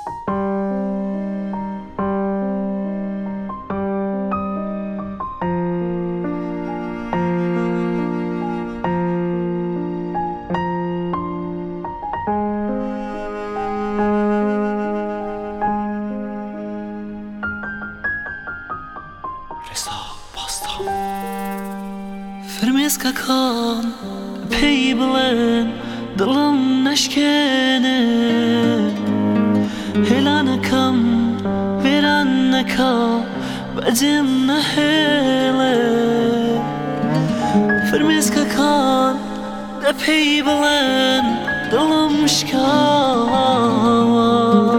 فرمز ککان پی بلن دلم نشکنه هلا نکم ویران نکا بعدم نهله فرمز ککان پی بلن دلم شکاوا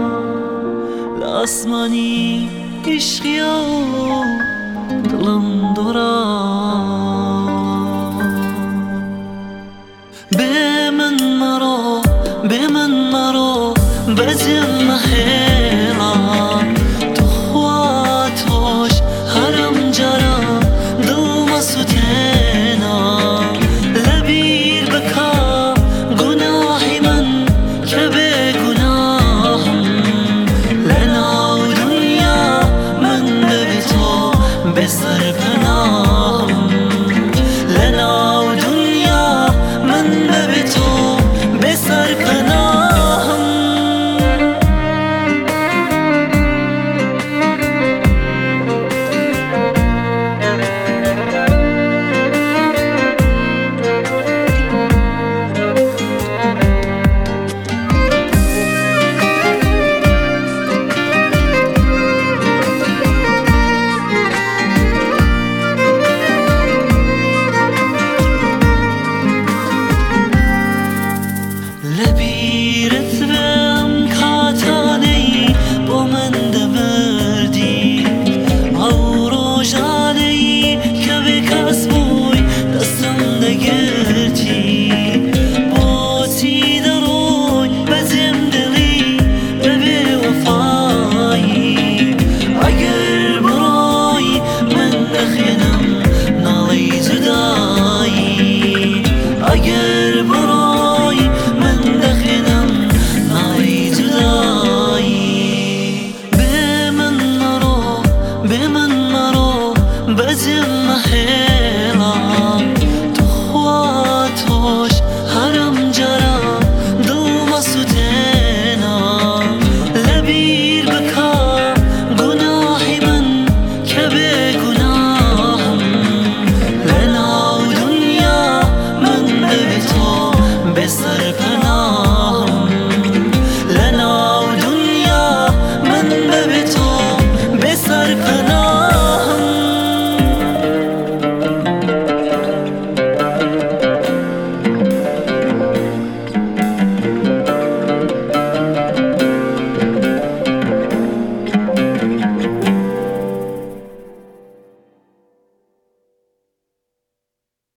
لاسمانی عشقیو دلم دورا بمن مرو بزم هلا تخواتوش هرم جرا دل مسوتنا لبیر بکا گناهی من که به گناهم لنا دنیا من به تو به سر پناهم لنا دنیا من به تو به سر پناهم لبیرت بم کاتانی با من دبردی او روزانی که به کس بوی دستم دگرتی باتی دروی بزم دلی به وفایی اگر برای من دخینم نالی جدایی اگر برای من دخینم نالی جدایی به من مرو بزم هلا تخواتوش هرم جرا دل مسوتنا لبیر بکا گناهی من که به گناهم لنا دنیا من به تو به سر پناهم لنا دنیا من به تو به سر پناهم